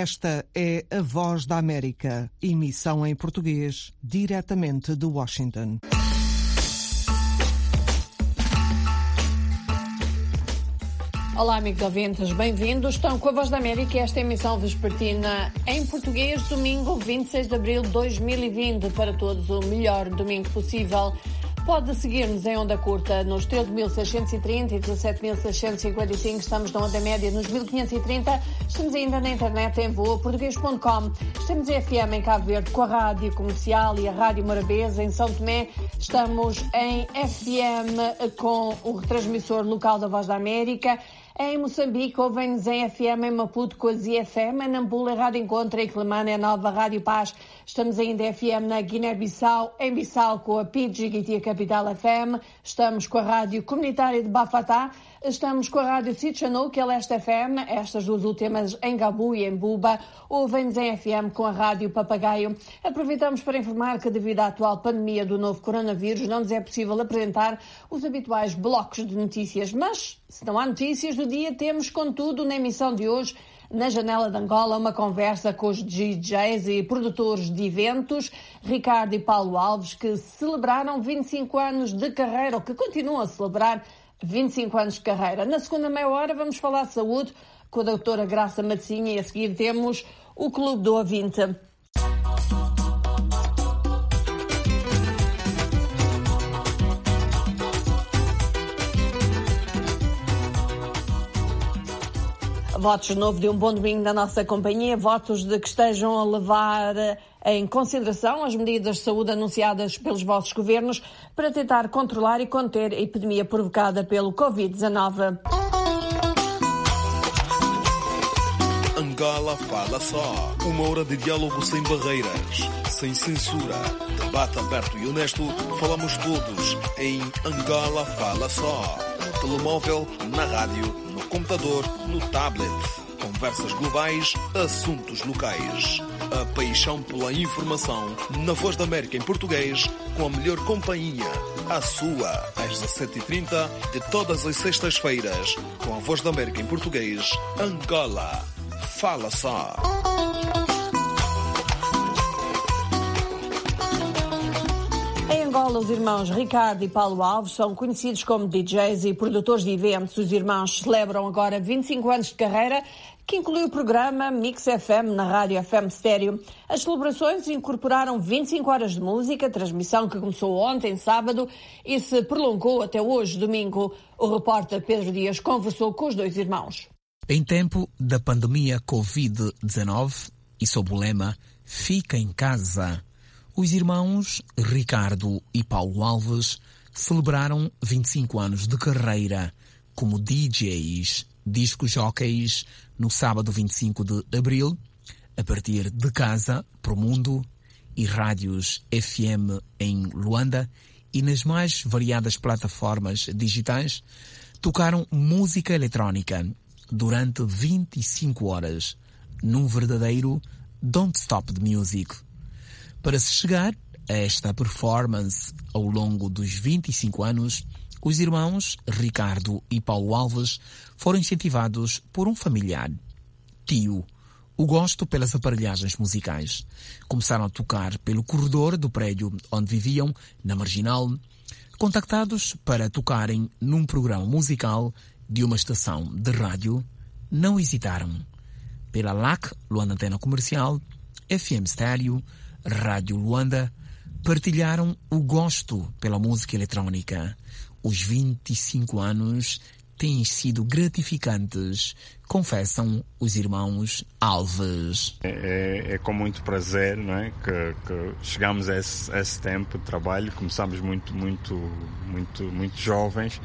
Esta é a Voz da América, emissão em português, diretamente de Washington. Olá, amigos ouvintes, bem-vindos. Estão com a Voz da América e esta emissão vespertina em português, domingo 26 de abril de 2020, para todos o melhor domingo possível. Pode seguir-nos em onda curta nos 13.630 e 17.655, estamos na onda média nos 1.530, estamos ainda na internet em voaportuguês.com, estamos em FM em Cabo Verde com a Rádio Comercial e a Rádio Morabeza em São Tomé, estamos em FM com o retransmissor local da Voz da América. Em Moçambique, ouvem-nos em FM em Maputo com a ZFM, em Nampula, Rádio Encontro, em Quelimane, a Nova Rádio Paz. Estamos ainda em FM na Guiné-Bissau, em Bissau com a Pidgiguiti, a Capital FM. Estamos com a Rádio Comunitária de Bafatá. Estamos com a Rádio Sitchanou, que é Leste FM, estas duas últimas em Gabu e em Buba. Ouvem-nos em FM com a Rádio Papagaio. Aproveitamos para informar que, devido à atual pandemia do novo coronavírus, não nos é possível apresentar os habituais blocos de notícias. Mas, se não há notícias do dia, temos, contudo, na emissão de hoje, na Janela de Angola, uma conversa com os DJs e produtores de eventos, Ricardo e Paulo Alves, que celebraram 25 anos de carreira, ou que continuam a celebrar 25 anos de carreira. Na segunda meia hora vamos falar de saúde com a doutora Graça Matosinha e a seguir temos o Clube do Ouvinte. Votos de novo de um bom domingo da nossa companhia, votos de que estejam a levar em consideração as medidas de saúde anunciadas pelos vossos governos para tentar controlar e conter a epidemia provocada pelo Covid-19. Angola fala só. Uma hora de diálogo sem barreiras, sem censura, debate aberto e honesto. Falamos todos em Angola fala só. No telemóvel, na rádio, no computador, no tablet. Conversas globais, assuntos locais. A paixão pela informação na Voz da América em português, com a melhor companhia. A sua, às 17h30 de todas as sextas-feiras, com a Voz da América em português. Angola fala só. Em Angola, os irmãos Ricardo e Paulo Alves são conhecidos como DJs e produtores de eventos. Os irmãos celebram agora 25 anos de carreira, que inclui o programa Mix FM na Rádio FM Stereo. As celebrações incorporaram 25 horas de música, transmissão que começou ontem, sábado, e se prolongou até hoje, domingo. O repórter Pedro Dias conversou com os dois irmãos. Em tempo da pandemia Covid-19 e sob o lema Fica em Casa, os irmãos Ricardo e Paulo Alves celebraram 25 anos de carreira como DJs, disco-jockeys, no sábado 25 de abril, a partir de casa para o mundo e rádios FM em Luanda e nas mais variadas plataformas digitais, tocaram música eletrónica durante 25 horas, num verdadeiro Don't Stop the Music. Para se chegar a esta performance ao longo dos 25 anos, os irmãos Ricardo e Paulo Alves foram incentivados por um familiar, tio, o gosto pelas aparelhagens musicais. Começaram a tocar pelo corredor do prédio onde viviam, na Marginal, contactados para tocarem num programa musical de uma estação de rádio, não hesitaram. Pela LAC, Luanda Antena Comercial, FM Stereo, Rádio Luanda, partilharam o gosto pela música eletrónica. Os 25 anos têm sido gratificantes, confessam os irmãos Alves. É com muito prazer, não é, que chegamos a esse tempo de trabalho. Começamos muito jovens.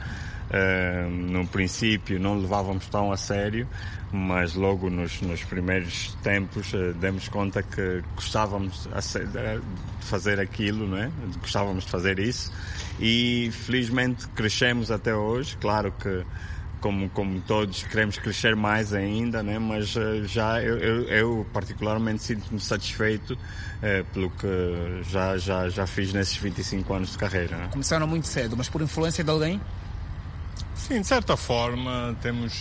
No princípio não levávamos tão a sério, mas logo nos primeiros tempos demos conta que gostávamos de fazer aquilo, não é? Gostávamos de fazer isso e felizmente crescemos até hoje. Claro que como todos queremos crescer mais ainda, né? Mas já eu particularmente sinto-me satisfeito pelo que já fiz nesses 25 anos de carreira, né? Começaram muito cedo, mas por influência de alguém? Sim, de certa forma temos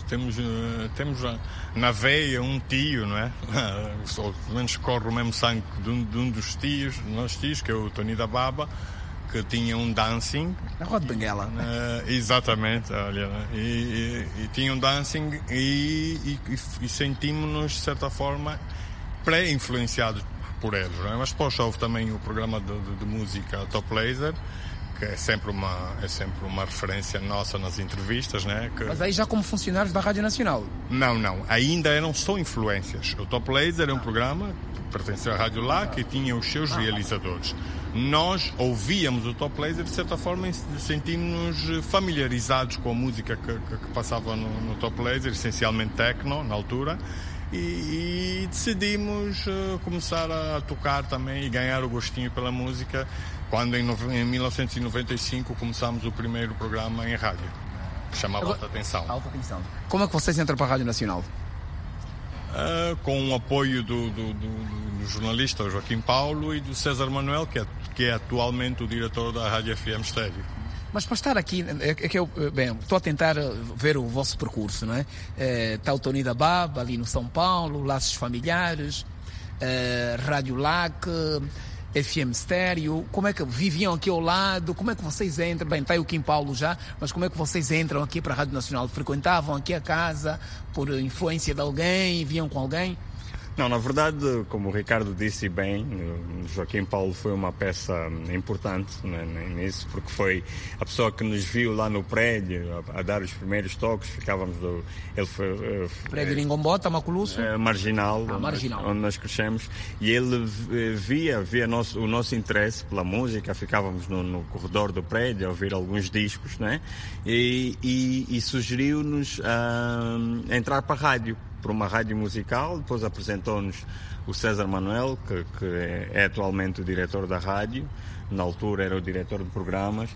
na veia um tio, não é? Ou pelo menos corre o mesmo sangue de um dos nossos tios, que é o Tony da Baba, que tinha um dancing. Na Rua de Benguela. Exatamente, olha, e tinha um dancing e sentimos-nos, de certa forma, pré-influenciados por eles, não é? Mas depois houve também o programa de música Top Laser, que é sempre uma referência nossa nas entrevistas, né? Mas aí já como funcionários da Rádio Nacional? Não, ainda eram só influências. O Top Laser é um programa que pertencia à Rádio Lá, que tinha os seus realizadores. Nós ouvíamos o Top Laser, de certa forma sentimos-nos familiarizados com a música que passava no Top Laser, essencialmente techno, na altura, e decidimos começar a tocar também e ganhar o gostinho pela música, quando em 1995 começámos o primeiro programa em rádio, que chamava Alta Tensão. Alta Tensão. Como é que vocês entram para a Rádio Nacional? Com o apoio do jornalista Joaquim Paulo e do César Manuel, que é atualmente o diretor da Rádio FM Estéreo. Mas para estar aqui, estou a tentar ver o vosso percurso, não é? Está o Tony da Baba ali no São Paulo, Laços Familiares, Rádio LAC, FM Estéreo. Como é que viviam aqui ao lado? Como é que vocês entram? Bem, está aí o Kim Paulo já, mas como é que vocês entram aqui para a Rádio Nacional? Frequentavam aqui a casa por influência de alguém? Vinham com alguém? Não, na verdade, como o Ricardo disse bem, Joaquim Paulo foi uma peça importante, né, nisso, porque foi a pessoa que nos viu lá no prédio a dar os primeiros toques. Ficávamos prédio de Ingombota, Maculusso? Marginal, Marginal, onde nós crescemos, e ele via o nosso interesse pela música. Ficávamos no corredor do prédio a ouvir alguns discos, né? E sugeriu-nos entrar para a rádio, por uma rádio musical. Depois apresentou-nos o César Manuel, que é atualmente o diretor da rádio, na altura era o diretor de programas,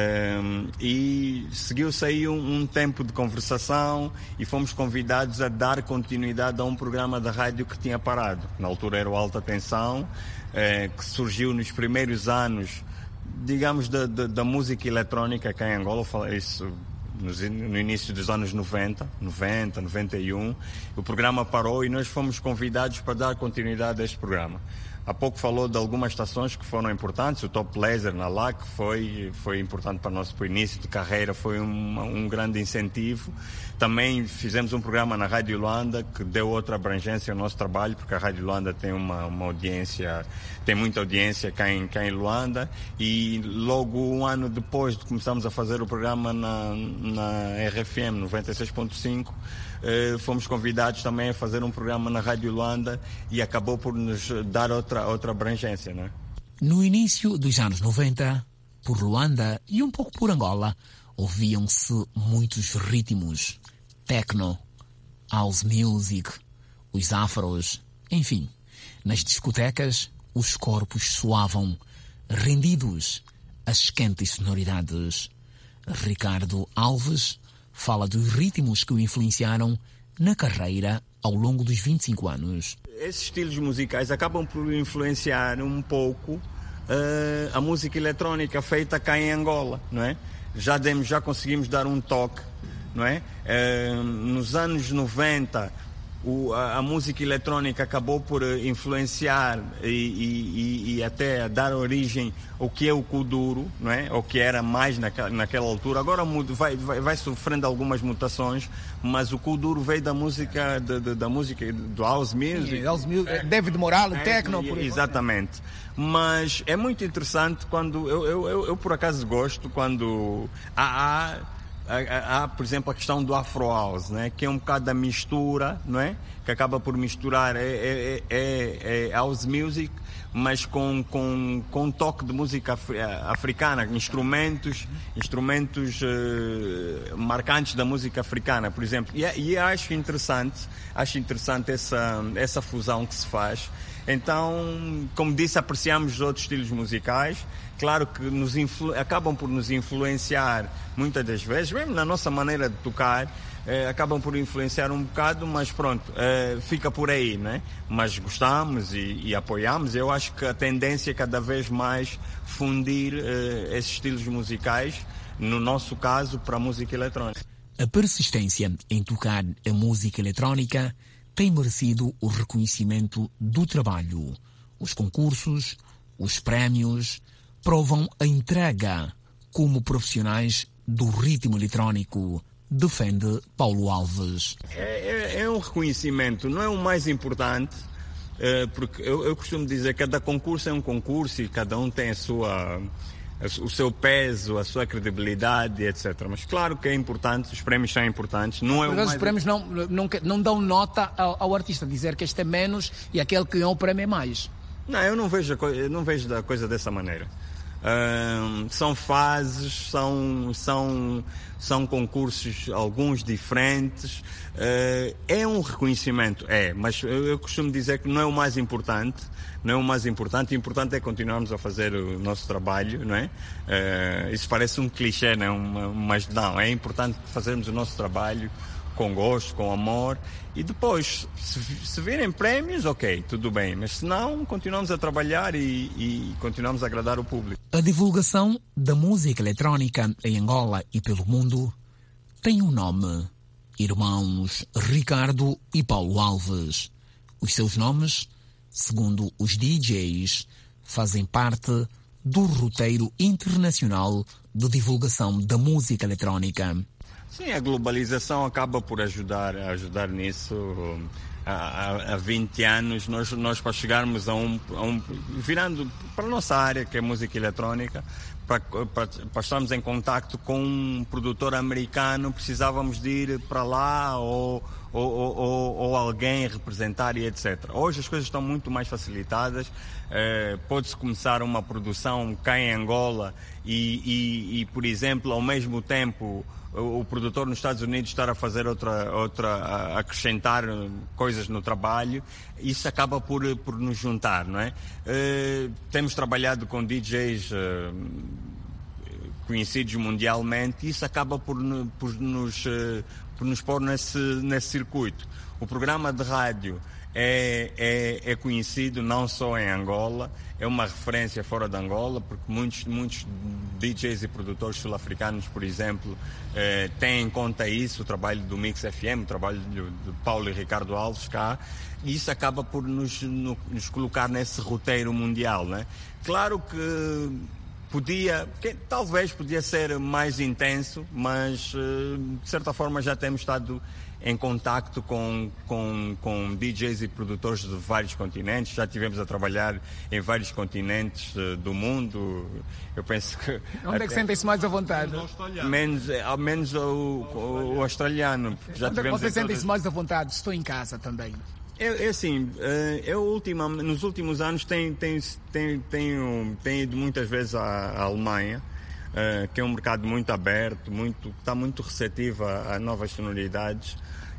e seguiu-se aí um tempo de conversação e fomos convidados a dar continuidade a um programa da rádio que tinha parado. Na altura era o Alta Tensão, que surgiu nos primeiros anos, digamos, da música eletrónica cá em Angola. Isso no início dos anos 90, 91, o programa parou e nós fomos convidados para dar continuidade a este programa. Há pouco falou de algumas estações que foram importantes. O Top Laser na LAC foi importante para o início de carreira, foi um grande incentivo. Também fizemos um programa na Rádio Luanda que deu outra abrangência ao nosso trabalho, porque a Rádio Luanda tem uma audiência, tem muita audiência cá em Luanda, e logo um ano depois de começarmos a fazer o programa na RFM 96.5, fomos convidados também a fazer um programa na Rádio Luanda e acabou por nos dar outra abrangência, não é? No início dos anos 90, por Luanda e um pouco por Angola, ouviam-se muitos ritmos, techno, house music, os afros, enfim. Nas discotecas, os corpos soavam, rendidos às quentes sonoridades. Ricardo Alves fala dos ritmos que o influenciaram na carreira ao longo dos 25 anos. Esses estilos musicais acabam por influenciar um pouco a música eletrónica feita cá em Angola, não é? Já conseguimos dar um toque, não é? Nos anos 90, a música eletrónica acabou por influenciar e até dar origem ao que é o kuduro, não é? O que era mais naquela altura. Agora vai sofrendo algumas mutações, mas o kuduro veio da música do house music. David Morales, techno, por exemplo. Exatamente. Mas é muito interessante quando eu por acaso gosto quando há, por exemplo, a questão do Afro House, né? Que é um bocado da mistura, não é? Que acaba por misturar house music, mas com um toque de música africana, instrumentos marcantes da música africana, por exemplo. E acho interessante essa fusão que se faz. Então, como disse, apreciamos os outros estilos musicais. Claro que acabam por nos influenciar muitas das vezes, mesmo na nossa maneira de tocar, acabam por influenciar um bocado, mas pronto, fica por aí, né? Mas gostamos e apoiamos. Eu acho que a tendência é cada vez mais fundir esses estilos musicais no nosso caso, para a música eletrónica. A persistência em tocar a música eletrónica tem merecido o reconhecimento do trabalho. Os concursos, os prémios, provam a entrega como profissionais do ritmo eletrónico, defende Paulo Alves. É um reconhecimento, não é o mais importante, porque eu costumo dizer que cada concurso é um concurso e cada um tem o seu peso, a sua credibilidade, etc. Mas claro que é importante, os prémios são importantes. Não é o mais... Os prémios não dão nota ao artista, dizer que este é menos e aquele que ganhou o prémio é mais. Não, eu não vejo a coisa dessa maneira. São fases, são concursos, alguns diferentes. É um reconhecimento, mas eu costumo dizer que não é o mais importante. Não é o mais importante. O importante é continuarmos a fazer o nosso trabalho, não é? Isso parece um clichê, não é? Mas não, é importante fazermos o nosso trabalho com gosto, com amor, e depois, se virem prémios, ok, tudo bem, mas se não, continuamos a trabalhar e continuamos a agradar o público. A divulgação da música eletrónica em Angola e pelo mundo tem um nome: Irmãos Ricardo e Paulo Alves. Os seus nomes, segundo os DJs, fazem parte do roteiro internacional de divulgação da música eletrónica. Sim, a globalização acaba por ajudar nisso. Há 20 anos, nós para chegarmos virando para a nossa área, que é música eletrónica, para estarmos em contacto com um produtor americano, precisávamos de ir para lá ou alguém representar e etc. Hoje as coisas estão muito mais facilitadas. Pode-se começar uma produção cá em Angola e, por exemplo, ao mesmo tempo o produtor nos Estados Unidos estar a fazer a acrescentar coisas no trabalho. Isso acaba por nos juntar, não é? Temos trabalhado com DJs conhecidos mundialmente e isso acaba por nos pôr nesse circuito. O programa de rádio é conhecido não só em Angola, é uma referência fora de Angola, porque muitos DJs e produtores sul-africanos, por exemplo, têm em conta isso, o trabalho do Mix FM, o trabalho de Paulo e Ricardo Alves cá, e isso acaba por nos colocar nesse roteiro mundial, né? Claro que talvez podia ser mais intenso, mas de certa forma já temos estado em contacto com DJs e produtores de vários continentes. Já estivemos a trabalhar em vários continentes do mundo. Eu penso que... Onde é que sentem-se mais à vontade? Menos o australiano. Onde é que vocês sentem-se mais à vontade? Estou em casa também. Nos últimos anos tenho ido muitas vezes à Alemanha, que é um mercado muito aberto, está muito receptivo a novas sonoridades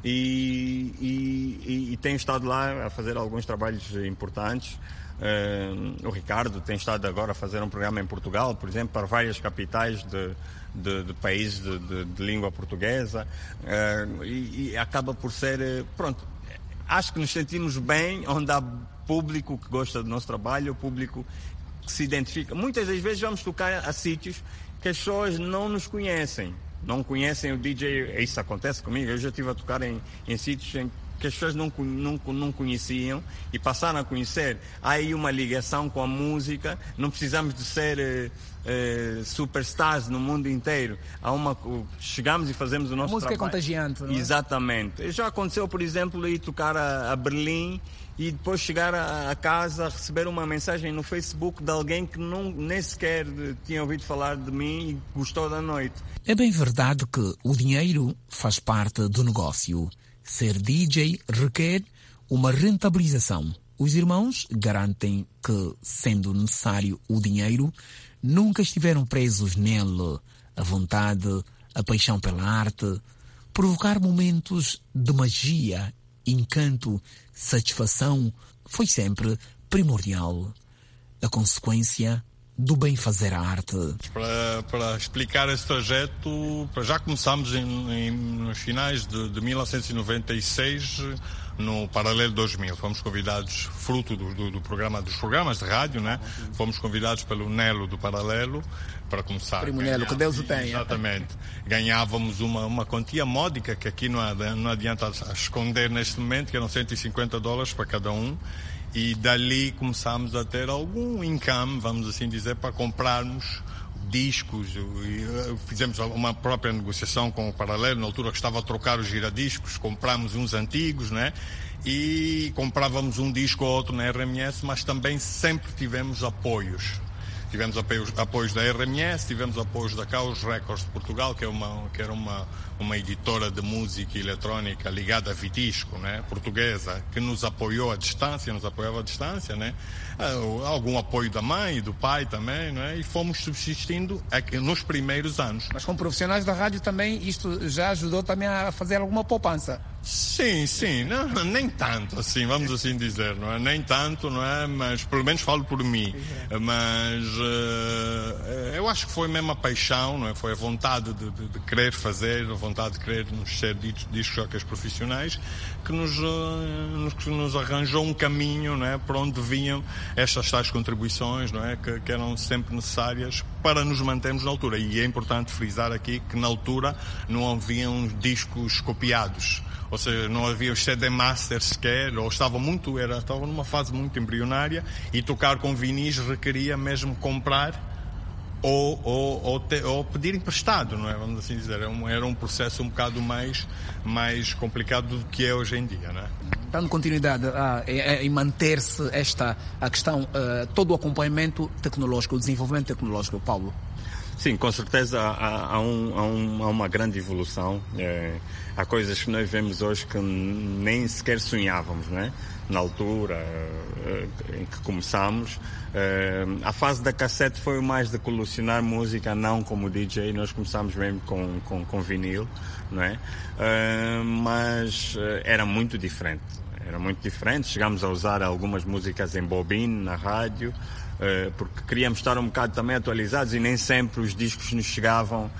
e tenho estado lá a fazer alguns trabalhos importantes. O Ricardo tem estado agora a fazer um programa em Portugal, por exemplo, para várias capitais de países de língua portuguesa, e acaba por ser, pronto. Acho que nos sentimos bem onde há público que gosta do nosso trabalho, o público que se identifica. Muitas das vezes vamos tocar a sítios que as pessoas não nos conhecem. Não conhecem o DJ, isso acontece comigo. Eu já estive a tocar em sítios em que as pessoas não conheciam e passaram a conhecer. Há aí uma ligação com a música, não precisamos de ser superstars no mundo inteiro. Chegamos e fazemos o nosso trabalho. A música trabalho. É contagiante, não é? Exatamente. Já aconteceu, por exemplo, ir tocar a Berlim e depois chegar a casa, receber uma mensagem no Facebook de alguém que nem sequer tinha ouvido falar de mim e gostou da noite. É bem verdade que o dinheiro faz parte do negócio. Ser DJ requer uma rentabilização. Os irmãos garantem que, sendo necessário o dinheiro, nunca estiveram presos nele. A vontade, a paixão pela arte, provocar momentos de magia, encanto, satisfação, foi sempre primordial. A consequência do bem fazer a arte. Para explicar esse trajeto, já começámos nos finais de 1996 no Paralelo 2000. Fomos convidados, fruto dos programas de rádio, né? Fomos convidados pelo Nelo do Paralelo para começar. Primo Nelo, que Deus o tenha. Exatamente. Ganhávamos uma quantia módica, que aqui não adianta esconder neste momento, que eram $150 para cada um. E dali começámos a ter algum income, vamos assim dizer, para comprarmos discos. Fizemos uma própria negociação com o Paralelo, na altura que estava a trocar os giradiscos, comprámos uns antigos, né? E comprávamos um disco ou outro na RMS, mas também sempre tivemos apoios. Tivemos apoios da RMS, tivemos apoios da Caos Records de Portugal, que era uma editora de música eletrónica ligada a Vitisco, né, portuguesa, que nos apoiava à distância, né, algum apoio da mãe e do pai também, né, e fomos subsistindo nos primeiros anos. Mas como profissionais da rádio também, isto já ajudou também a fazer alguma poupança? Sim, não, nem tanto, assim, vamos assim dizer, não é? Nem tanto, não é? Mas pelo menos falo por mim. Mas eu acho que foi mesmo a paixão, não é? Foi a vontade de querer fazer, a vontade de querer ser disc-jockeys profissionais que nos arranjou um caminho, não é? Por onde vinham estas tais contribuições, não é? Que eram sempre necessárias para nos mantermos na altura. E é importante frisar aqui que na altura não haviam discos copiados. Ou seja, não havia os CD Masters sequer, ou estava numa fase muito embrionária, e tocar com vinis requeria mesmo comprar ou pedir emprestado, não é? Vamos assim dizer. Era um processo um bocado mais complicado do que é hoje em dia, não é? Dando continuidade em manter-se a questão, todo o acompanhamento tecnológico, o desenvolvimento tecnológico, Paulo. Sim, com certeza há uma grande evolução. Há coisas que nós vemos hoje que nem sequer sonhávamos, né? Na altura em que começámos. A fase da cassete foi mais de colecionar música, não como DJ. Nós começámos mesmo com vinil, não é? Mas era muito diferente. Chegámos a usar algumas músicas em bobine, na rádio, porque queríamos estar um bocado também atualizados e nem sempre os discos nos chegavam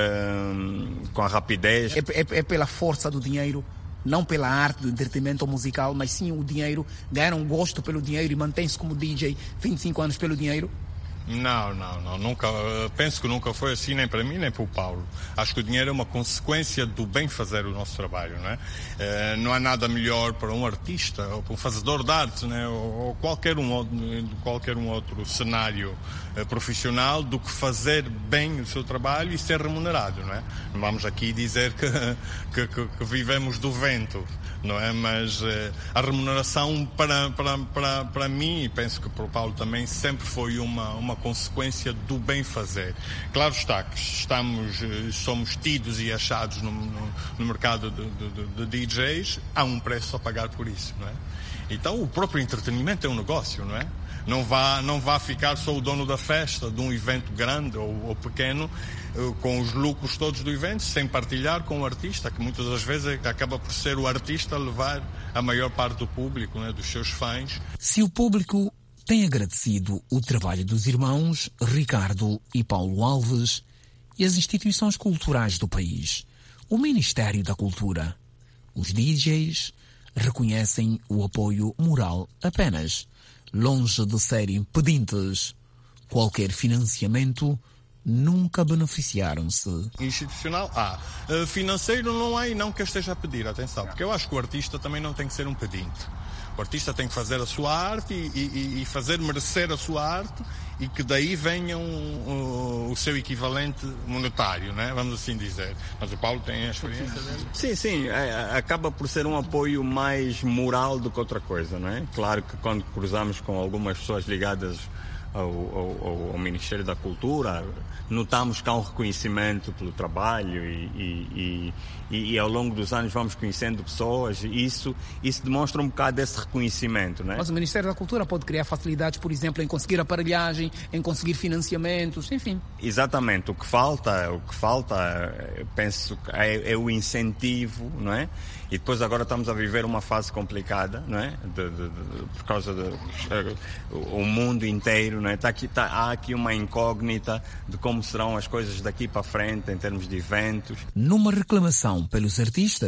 com a rapidez. É pela força do dinheiro, não pela arte do entretenimento musical, mas sim o dinheiro, ganhar um gosto pelo dinheiro e mantém-se como DJ 25 anos pelo dinheiro? Não, nunca, penso que nunca foi assim, nem para mim, nem para o Paulo. Acho que o dinheiro é uma consequência do bem fazer o nosso trabalho, não é? Não há nada melhor para um artista, ou para um fazedor de arte, né? ou qualquer um outro cenário profissional, do que fazer bem o seu trabalho e ser remunerado, não é? Não vamos aqui dizer que vivemos do vento, não é? Mas a remuneração para mim, e penso que para o Paulo também, sempre foi uma consequência do bem fazer. Claro está que somos tidos e achados no mercado de DJs, há um preço a pagar por isso, não é? Então o próprio entretenimento é um negócio, não é? Não vá ficar só o dono da festa, de um evento grande ou pequeno, com os lucros todos do evento, sem partilhar com o artista, que muitas das vezes acaba por ser o artista a levar a maior parte do público, né, dos seus fãs. Se o público tem agradecido o trabalho dos irmãos Ricardo e Paulo Alves e as instituições culturais do país, o Ministério da Cultura, os DJs reconhecem o apoio moral apenas, longe de serem pedintes. Qualquer financiamento nunca beneficiaram-se. Institucional financeiro não há, e não que eu esteja a pedir, atenção, porque eu acho que o artista também não tem que ser um pedinte. O artista tem que fazer a sua arte e fazer merecer a sua arte, e que daí venha o seu equivalente monetário, né? Vamos assim dizer. Mas o Paulo tem a experiência dele. Sim, acaba por ser um apoio mais moral do que outra coisa, não é? Claro que quando cruzamos com algumas pessoas ligadas ao Ministério da Cultura, notamos que há um reconhecimento pelo trabalho e ao longo dos anos vamos conhecendo pessoas, e isso demonstra um bocado desse reconhecimento, não é? Mas o Ministério da Cultura pode criar facilidades, por exemplo, em conseguir aparelhagem, em conseguir financiamentos, enfim. Exatamente, o que falta, penso, é o incentivo, não é? E depois agora estamos a viver uma fase complicada, não é? Por causa o mundo inteiro, não é? Há aqui uma incógnita de como serão as coisas daqui para frente em termos de eventos. Numa reclamação pelos artistas,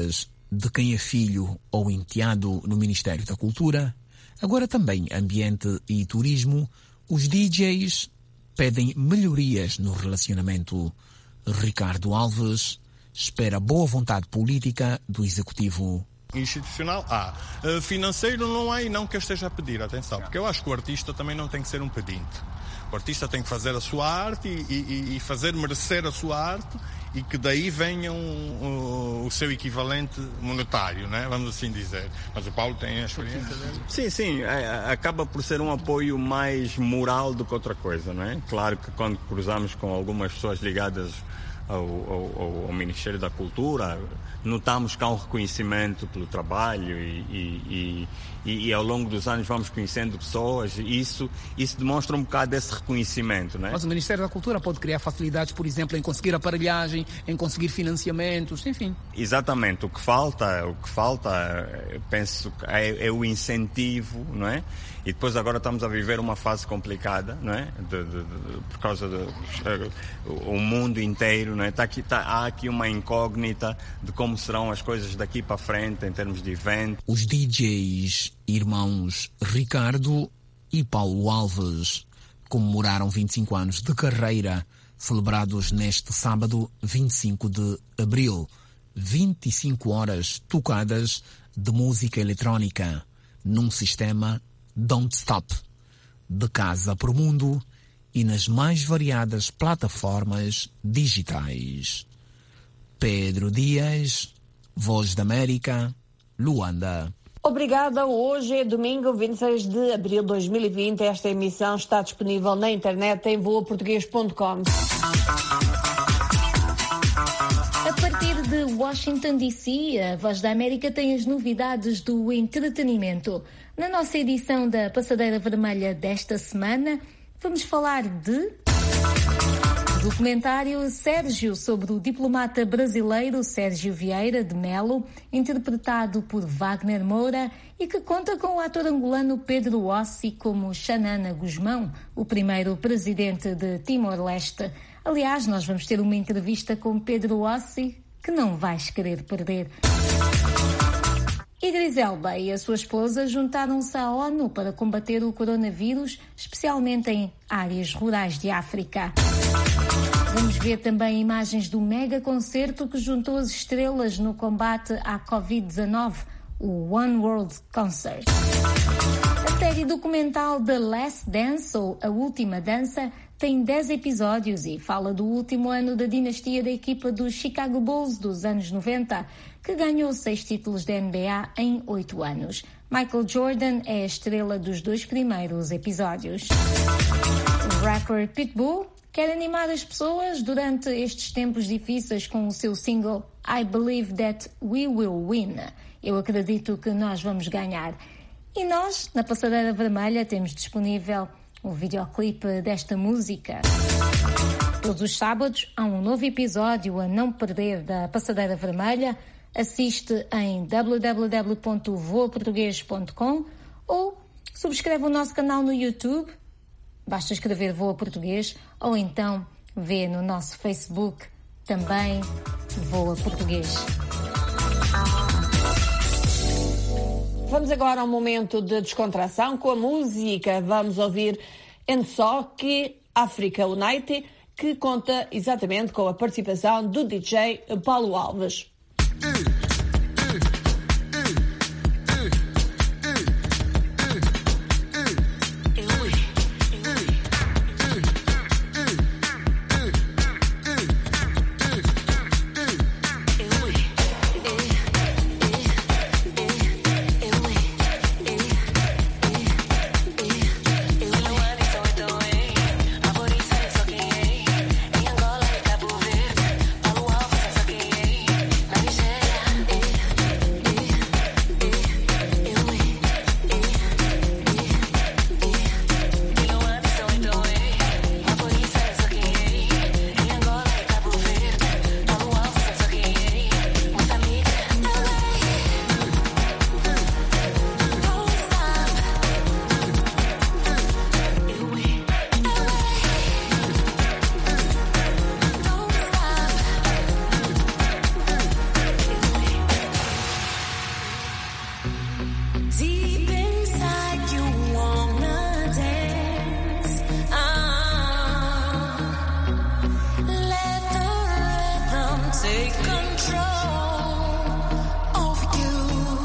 de quem é filho ou enteado no Ministério da Cultura, agora também ambiente e turismo, os DJs pedem melhorias no relacionamento. Ricardo Alves espera boa vontade política do Executivo. Institucional há. Financeiro não há, e não que eu esteja a pedir, atenção, porque eu acho que o artista também não tem que ser um pedinte. O artista tem que fazer a sua arte e fazer merecer a sua arte, e que daí venha o seu equivalente monetário, né? Vamos assim dizer. Mas o Paulo tem a experiência dele. Sim, acaba por ser um apoio mais moral do que outra coisa, não é? Claro que quando cruzamos com algumas pessoas ligadas ao Ministério da Cultura, notamos que há um reconhecimento pelo trabalho e ao longo dos anos vamos conhecendo pessoas, e isso demonstra um bocado desse reconhecimento, né? Mas o Ministério da Cultura pode criar facilidades, por exemplo, em conseguir aparelhagem, em conseguir financiamentos, enfim. Exatamente, o que falta, penso, é o incentivo, não é? E depois agora estamos a viver uma fase complicada, não é? Por causa do mundo inteiro, não é? Há aqui uma incógnita de como serão as coisas daqui para frente em termos de evento. Os DJs irmãos Ricardo e Paulo Alves comemoraram 25 anos de carreira, celebrados neste sábado 25 de abril. 25 horas tocadas de música eletrónica num sistema Don't Stop, de casa para o mundo e nas mais variadas plataformas digitais. Pedro Dias, Voz da América, Luanda. Obrigada. Hoje é domingo, 26 de abril de 2020. Esta emissão está disponível na internet em voaportugues.com. A partir de Washington, D.C., a Voz da América tem as novidades do entretenimento. Na nossa edição da Passadeira Vermelha desta semana, vamos falar de documentário Sérgio, sobre o diplomata brasileiro Sérgio Vieira de Melo, interpretado por Wagner Moura, e que conta com o ator angolano Pedro Ossi como Xanana Guzmão, o primeiro presidente de Timor-Leste. Aliás, nós vamos ter uma entrevista com Pedro Ossi que não vais querer perder. Idris Elba e a sua esposa juntaram-se à ONU para combater o coronavírus, especialmente em áreas rurais de África. Vamos ver também imagens do mega concerto que juntou as estrelas no combate à Covid-19, o One World Concert. A série documental The Last Dance, ou A Última Dança, tem 10 episódios e fala do último ano da dinastia da equipa dos Chicago Bulls dos anos 90, que ganhou 6 títulos da NBA em 8 anos. Michael Jordan é a estrela dos 2 primeiros episódios. O rapper Pitbull quer animar as pessoas durante estes tempos difíceis com o seu single I Believe That We Will Win. Eu acredito que nós vamos ganhar. E nós, na Passadeira Vermelha, temos disponível o videoclipe desta música. Todos os sábados há um novo episódio a não perder da Passadeira Vermelha. Assiste em www.voaportugues.com ou subscreve o nosso canal no YouTube. Basta escrever Voa Português, ou então vê no nosso Facebook também Voa Português. Vamos agora a um momento de descontração com a música. Vamos ouvir Ensoque Africa Unite, que conta exatamente com a participação do DJ Paulo Alves. Angola e Cabo Verde, Paulo Alves, só quem é. Na Nigéria, take control of you.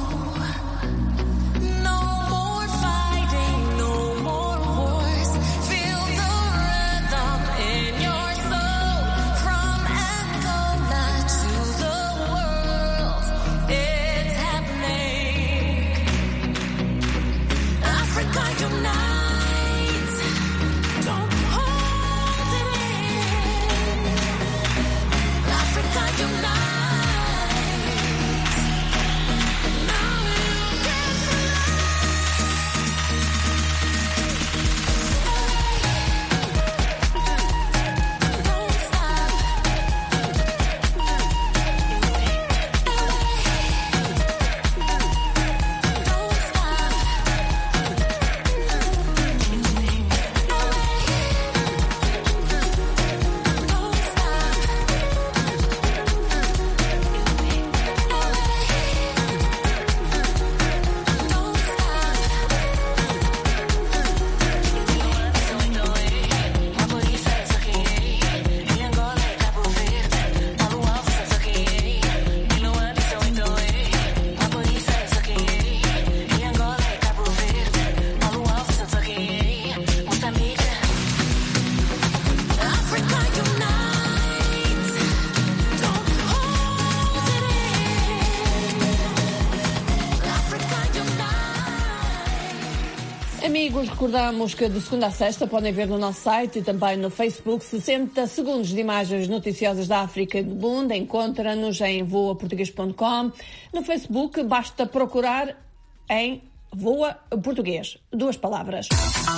No more fighting, no more wars. Feel the rhythm in your soul. From Angola to the world, it's happening. Africa unite. Don't hold it in. Africa unite. Now you can don't stop. Don't stop. Don't stop. Don't stop. Africa unite. Don't hold it in. Africa unite. Amigos, recordamos que de segunda a sexta podem ver no nosso site e também no Facebook 60 segundos de imagens noticiosas da África e do mundo. Encontra-nos em voaportuguês.com. No Facebook basta procurar em Voa Português. 2 palavras.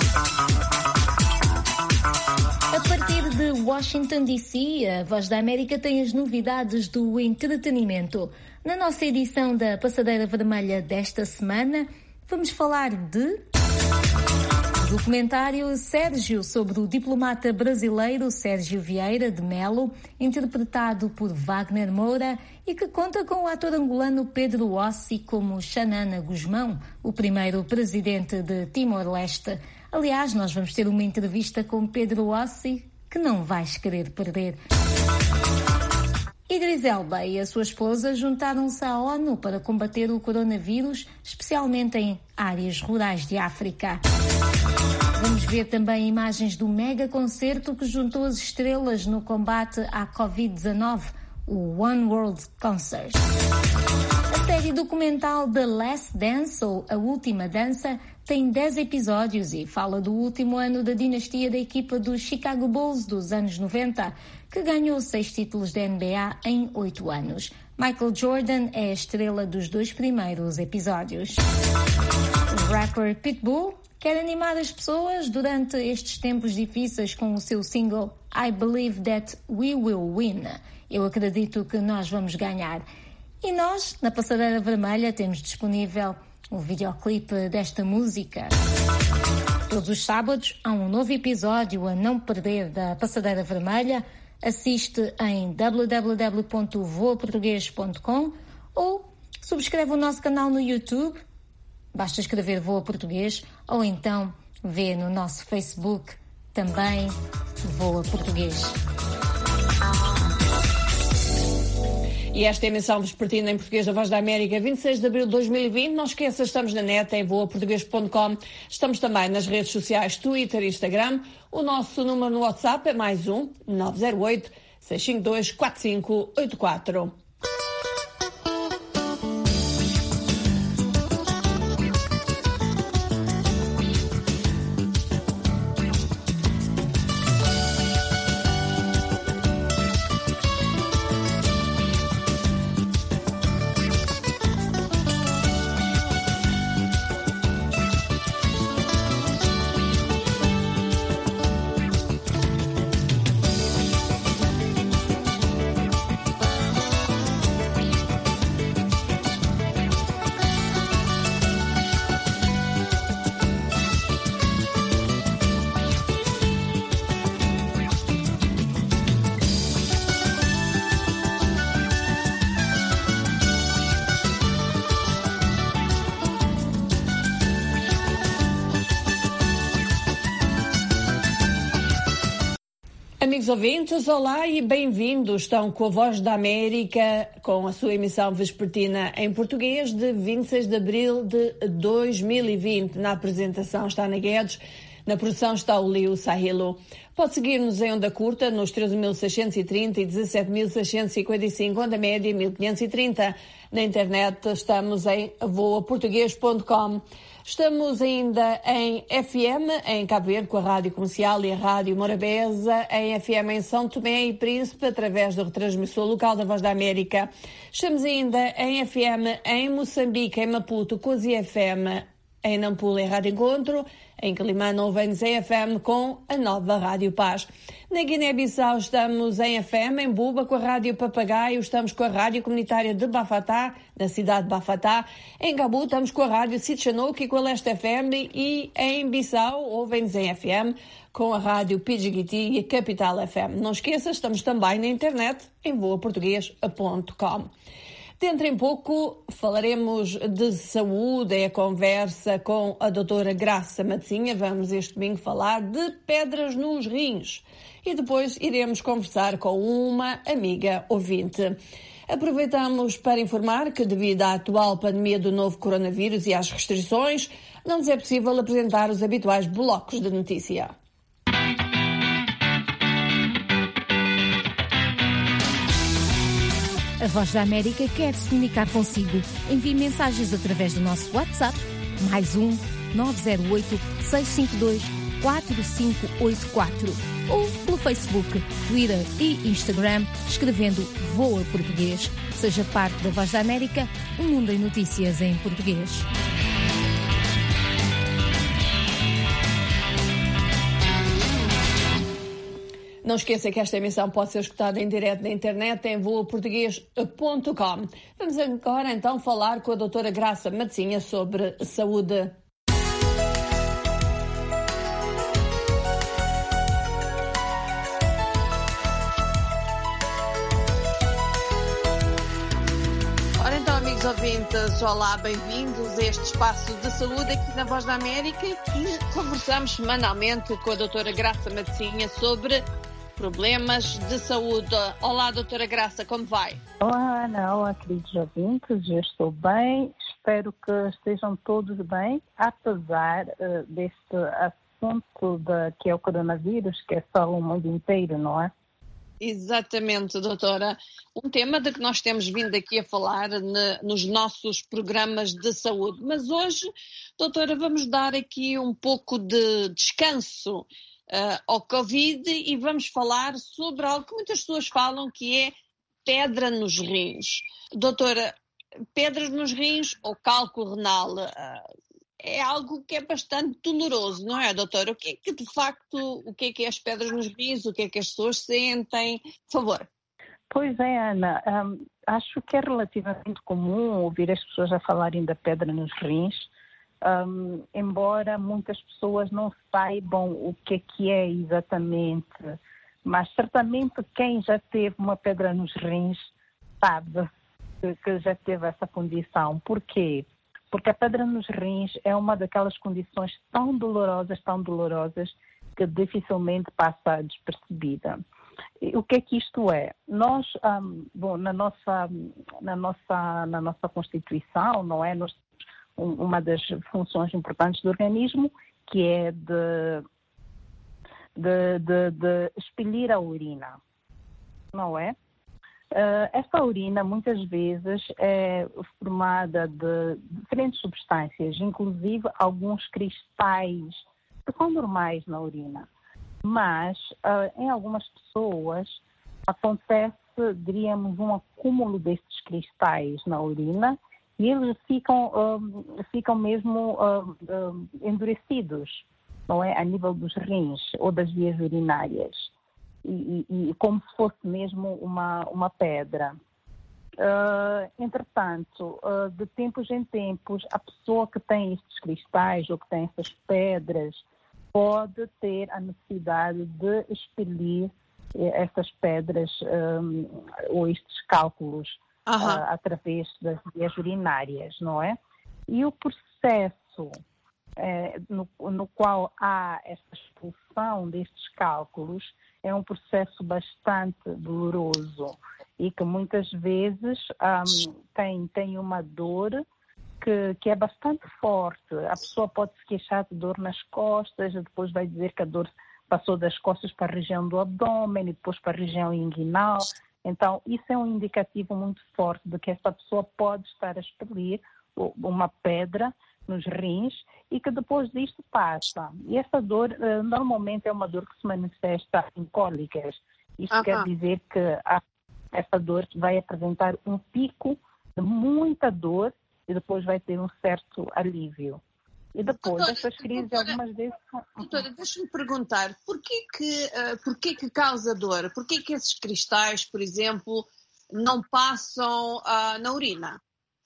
A partir de Washington DC, a Voz da América tem as novidades do entretenimento. Na nossa edição da Passadeira Vermelha desta semana, vamos falar de documentário Sérgio, sobre o diplomata brasileiro Sérgio Vieira de Melo, interpretado por Wagner Moura, e que conta com o ator angolano Pedro Ossi como Xanana Guzmão, o primeiro presidente de Timor-Leste. Aliás, nós vamos ter uma entrevista com Pedro Ossi que não vais querer perder. Idris Elba e a sua esposa juntaram-se à ONU para combater o coronavírus, especialmente em áreas rurais de África. Vamos ver também imagens do mega concerto que juntou as estrelas no combate à Covid-19, o One World Concert. A série documental The Last Dance, ou A Última Dança, tem 10 episódios e fala do último ano da dinastia da equipa dos Chicago Bulls dos anos 90, que ganhou 6 títulos da NBA em 8 anos. Michael Jordan é a estrela dos 2 primeiros episódios. O rapper Pitbull quer animar as pessoas durante estes tempos difíceis com o seu single I Believe That We Will Win. Eu acredito que nós vamos ganhar. E nós, na Passadeira Vermelha, temos disponível o videoclipe desta música. Todos os sábados há um novo episódio a não perder da Passadeira Vermelha. Assiste em www.voaportugues.com ou subscreve o nosso canal no YouTube. Basta escrever Voa Português, ou então vê no nosso Facebook também Voa Português. E esta é a emissão vespertina em português da Voz da América, 26 de abril de 2020. Não esqueça, estamos na net em voaportugues.com. Estamos também nas redes sociais Twitter e Instagram. O nosso número no WhatsApp é +1 908 652 4584. amigos ouvintes, olá e bem-vindos. Estão com a Voz da América, com a sua emissão vespertina em português de 26 de abril de 2020. Na apresentação está a Ana Guedes, na produção está o Leo Sahilo. Pode seguir-nos em onda curta nos 13.630 e 17.655, onda média 1.530. Na internet estamos em voaportuguês.com. Estamos ainda em FM, em Cabo Verde, com a Rádio Comercial e a Rádio Morabeza, em FM em São Tomé e Príncipe, através do retransmissor local da Voz da América. Estamos ainda em FM em Moçambique, em Maputo, Cozi FM, em Nampula, em Rádio Encontro, em Quelimane, ouvem-nos em FM com a nova Rádio Paz. Na Guiné-Bissau estamos em FM, em Buba, com a Rádio Papagaio, estamos com a Rádio Comunitária de Bafatá, na cidade de Bafatá. Em Gabu estamos com a Rádio Sitchanouk e com a Leste FM, e em Bissau ouvem-nos em FM com a Rádio Pidgiti e a Capital FM. Não esqueça, estamos também na internet em voaportugues.com. Dentro em pouco falaremos de saúde, é a conversa com a doutora Graça Matzinha. Vamos este domingo falar de pedras nos rins e depois iremos conversar com uma amiga ouvinte. Aproveitamos para informar que, devido à atual pandemia do novo coronavírus e às restrições, não nos é possível apresentar os habituais blocos de notícia. A Voz da América quer se comunicar consigo. Envie mensagens através do nosso WhatsApp, +1 908 652 4584, ou pelo Facebook, Twitter e Instagram, escrevendo Voa Português. Seja parte da Voz da América, um mundo em notícias em português. Não esqueça que esta emissão pode ser escutada em direto na internet em voaportugues.com. Vamos agora então falar com a doutora Graça Matzinha sobre saúde. Ora então, amigos ouvintes, olá, bem-vindos a este espaço de saúde aqui na Voz da América, e conversamos semanalmente com a doutora Graça Matzinha sobre problemas de saúde. Olá, doutora Graça, como vai? Olá, Ana. Olá, queridos ouvintes. Eu estou bem. Espero que estejam todos bem, apesar deste assunto que é o coronavírus, que é só o mundo inteiro, não é? Exatamente, doutora. Um tema de que nós temos vindo aqui a falar nos nossos programas de saúde. Mas hoje, doutora, vamos dar aqui um pouco de descanso ao Covid e vamos falar sobre algo que muitas pessoas falam, que é pedra nos rins. Doutora, pedras nos rins ou cálculo renal é algo que é bastante doloroso, não é, doutora? O que é que, de facto, o que é as pedras nos rins, o que é que as pessoas sentem? Por favor. Pois é, Ana. Acho que é relativamente comum ouvir as pessoas a falarem da pedra nos rins, embora muitas pessoas não saibam o que é exatamente, mas certamente quem já teve uma pedra nos rins sabe que já teve essa condição. Por quê? Porque a pedra nos rins é uma daquelas condições tão dolorosas, que dificilmente passa despercebida. E o que é que isto é? Nós, na nossa Constituição, não é? Nós uma das funções importantes do organismo, que é de expelir a urina, não é? Esta urina muitas vezes é formada de diferentes substâncias, inclusive alguns cristais que são normais na urina. Mas em algumas pessoas acontece, diríamos, um acúmulo destes cristais na urina, e eles ficam mesmo endurecidos, não é? A nível dos rins ou das vias urinárias. E como se fosse mesmo uma pedra. Entretanto, de tempos em tempos, a pessoa que tem estes cristais ou que tem essas pedras pode ter a necessidade de expelir essas pedras ou estes cálculos através das vias urinárias, não é? E o processo no qual há essa expulsão destes cálculos é um processo bastante doloroso e que muitas vezes tem uma dor que é bastante forte. A pessoa pode se queixar de dor nas costas, depois vai dizer que a dor passou das costas para a região do abdômen e depois para a região inguinal. Então, isso é um indicativo muito forte de que essa pessoa pode estar a expelir uma pedra nos rins e que depois disto passa. E essa dor, normalmente, é uma dor que se manifesta em cólicas. Isto quer dizer que essa dor vai apresentar um pico de muita dor e depois vai ter um certo alívio. E depois, essas crises algumas vezes... Doutora, deixa-me perguntar, porquê que causa dor? Porquê que esses cristais, por exemplo, não passam na urina?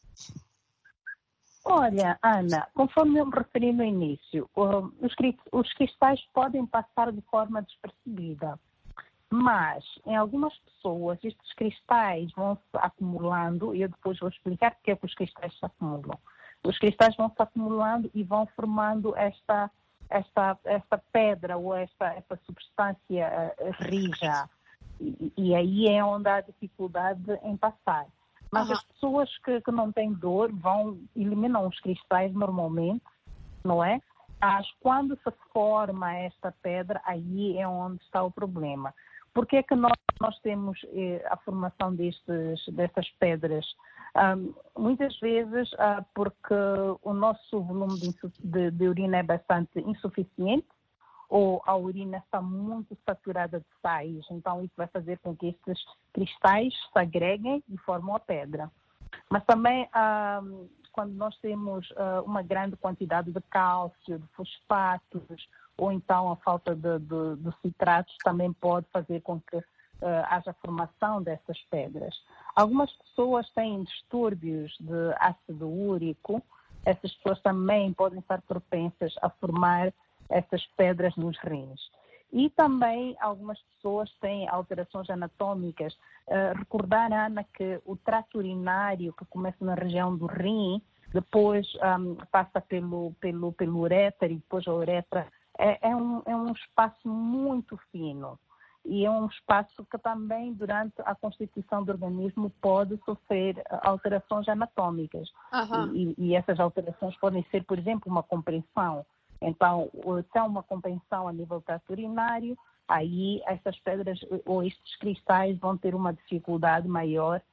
Olha, Ana, conforme eu me referi no início, os cristais podem passar de forma despercebida, mas em algumas pessoas estes cristais vão se acumulando, e eu depois vou explicar porque é que os cristais se acumulam. Os cristais vão se acumulando e vão formando esta pedra ou esta substância rija, e aí é onde há dificuldade em passar. Mas as pessoas que não têm dor eliminam os cristais normalmente, não é? Mas quando se forma esta pedra, aí é onde está o problema. Por que é que nós temos a formação destas pedras? Muitas vezes porque o nosso volume de urina é bastante insuficiente, ou a urina está muito saturada de sais, então isso vai fazer com que estes cristais se agreguem e formam a pedra. Mas também quando nós temos uma grande quantidade de cálcio, de fosfatos, ou então a falta de citratos também pode fazer com que haja formação dessas pedras. Algumas pessoas têm distúrbios de ácido úrico, essas pessoas também podem estar propensas a formar essas pedras nos rins. E também algumas pessoas têm alterações anatômicas. Recordar, Ana, que o trato urinário que começa na região do rim, depois passa pelo uréter e depois a uretra, é um espaço muito fino. E é um espaço que também, durante a constituição do organismo, pode sofrer alterações anatômicas. E essas alterações podem ser, por exemplo, uma compressão. Então, se há uma compressão a nível trato urinário, aí essas pedras ou estes cristais vão ter uma dificuldade maior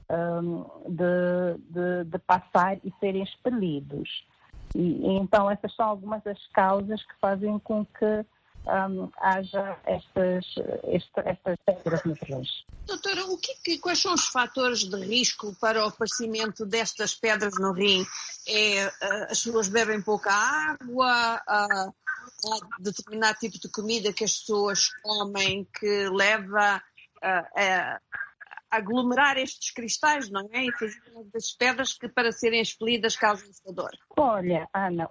de passar e serem expelidos. E então, essas são algumas das causas que fazem com que haja estas pedras nos rins. Doutora, quais são os fatores de risco para o aparecimento destas pedras no rim? As pessoas bebem pouca água? Há determinado tipo de comida que as pessoas comem que leva a aglomerar estes cristais, não é? E fazer das pedras que, para serem expelidas, causam essa dor. Olha, Ana,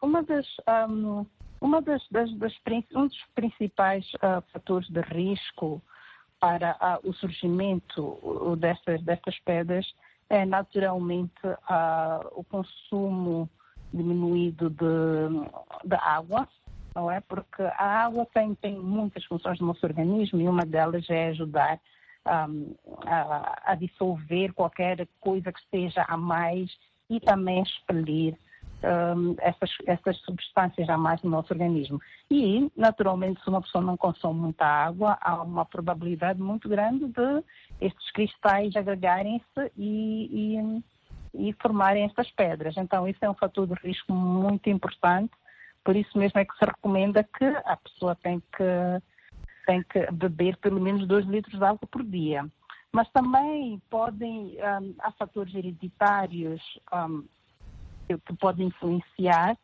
um dos principais fatores de risco para o surgimento destas pedras é naturalmente o consumo diminuído de água, não é? Porque a água tem muitas funções no nosso organismo e uma delas é ajudar a dissolver qualquer coisa que esteja a mais e também expelir essas substâncias a mais no nosso organismo. E, naturalmente, se uma pessoa não consome muita água, há uma probabilidade muito grande de estes cristais agregarem-se e formarem estas pedras. Então, isso é um fator de risco muito importante. Por isso mesmo é que se recomenda que a pessoa tem que beber pelo menos 2 litros de água por dia. Mas também há fatores hereditários que podem influenciar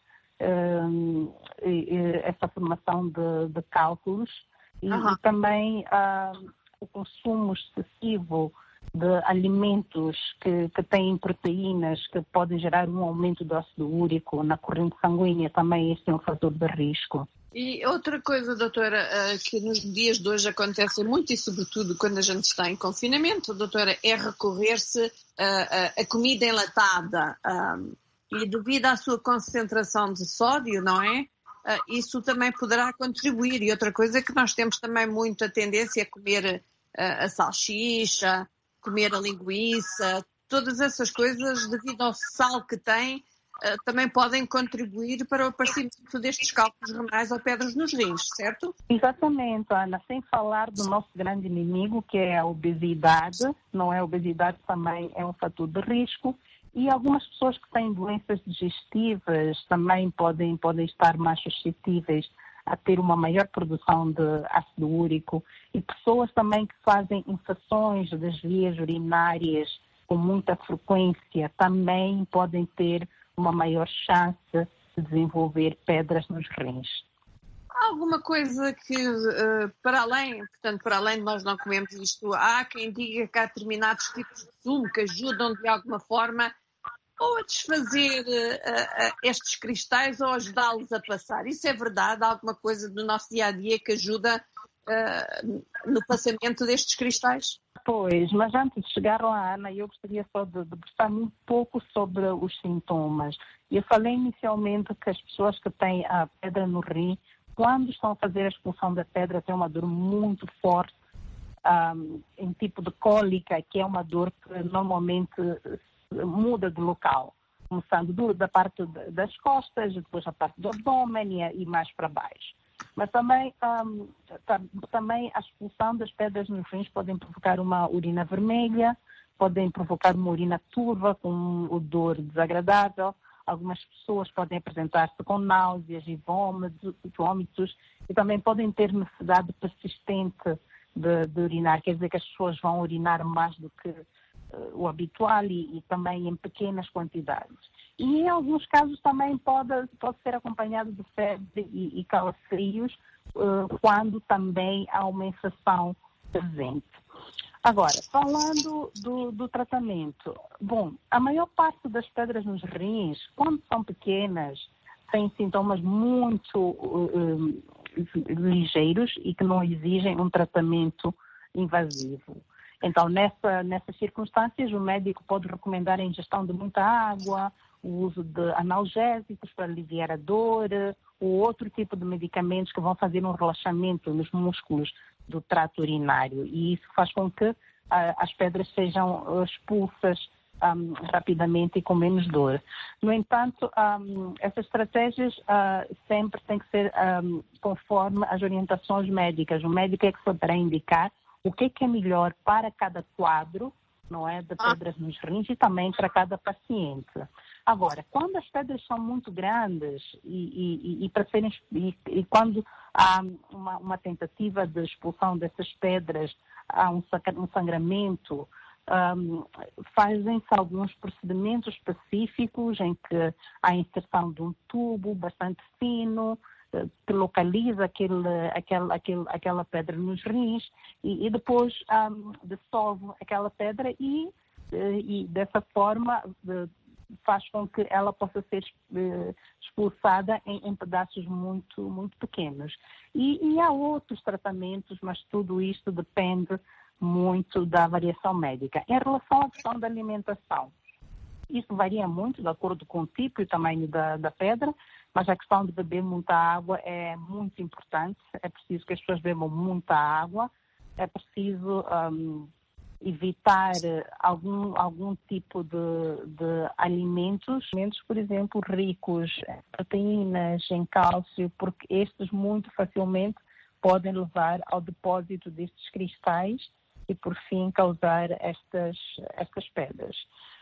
essa formação de cálculos e também o consumo excessivo de alimentos que têm proteínas que podem gerar um aumento do ácido úrico na corrente sanguínea, também esse é um fator de risco. E outra coisa, doutora, que nos dias de hoje acontece muito e sobretudo quando a gente está em confinamento, doutora, é recorrer-se a comida enlatada. E devido à sua concentração de sódio, não é? isso também poderá contribuir. E outra coisa é que nós temos também muita tendência a comer a salsicha, comer a linguiça, todas essas coisas, devido ao sal que tem, também podem contribuir para o aparecimento destes cálculos renais ou pedras nos rins, certo? Exatamente, Ana. Sem falar do nosso grande inimigo, que é a obesidade. Não é? A obesidade também é um fator de risco. E algumas pessoas que têm doenças digestivas também podem estar mais suscetíveis a ter uma maior produção de ácido úrico. E pessoas também que fazem infecções das vias urinárias com muita frequência também podem ter uma maior chance de desenvolver pedras nos rins. Há alguma coisa que, para além de nós não comermos isto, há quem diga que há determinados tipos de sumo que ajudam de alguma forma ou a desfazer estes cristais ou ajudá-los a passar. Isso é verdade? Há alguma coisa do nosso dia-a-dia que ajuda no passamento destes cristais? Pois, mas antes de chegar lá, Ana, eu gostaria só de debruçar um pouco sobre os sintomas. Eu falei inicialmente que as pessoas que têm a pedra no rim, quando estão a fazer a expulsão da pedra, têm uma dor muito forte, em tipo de cólica, que é uma dor que normalmente muda de local, começando da parte das costas, depois a parte do abdômen e mais para baixo. Mas também a expulsão das pedras nos rins podem provocar uma urina vermelha, podem provocar uma urina turva com um odor desagradável. Algumas pessoas podem apresentar-se com náuseas e vômitos e também podem ter necessidade persistente de urinar, quer dizer que as pessoas vão urinar mais do que o habitual e também em pequenas quantidades. E em alguns casos também pode ser acompanhado de febre e calafrios quando também há uma infecção presente. Agora, falando do tratamento, bom, a maior parte das pedras nos rins, quando são pequenas, têm sintomas muito ligeiros e que não exigem um tratamento invasivo. Então, nessas circunstâncias, o médico pode recomendar a ingestão de muita água, o uso de analgésicos para aliviar a dor, ou outro tipo de medicamentos que vão fazer um relaxamento nos músculos do trato urinário. E isso faz com que as pedras sejam expulsas rapidamente e com menos dor. No entanto, essas estratégias sempre têm que ser conforme as orientações médicas. O médico é que saberá indicar o que é melhor para cada quadro, não é, de pedras nos rins e também para cada paciente. Agora, quando as pedras são muito grandes e quando há uma tentativa de expulsão dessas pedras, há um sangramento, fazem-se alguns procedimentos específicos em que há a inserção de um tubo bastante fino que localiza aquela pedra nos rins e depois dissolve aquela pedra e dessa forma faz com que ela possa ser expulsada em pedaços muito, muito pequenos. E há outros tratamentos, mas tudo isto depende muito da avaliação médica. Em relação à questão da alimentação, isso varia muito de acordo com o tipo e o tamanho da pedra, mas a questão de beber muita água é muito importante. É preciso que as pessoas bebam muita água, é preciso evitar algum tipo de alimentos, por exemplo, ricos em proteínas, em cálcio, porque estes muito facilmente podem levar ao depósito destes cristais e, por fim, causar estas pedras.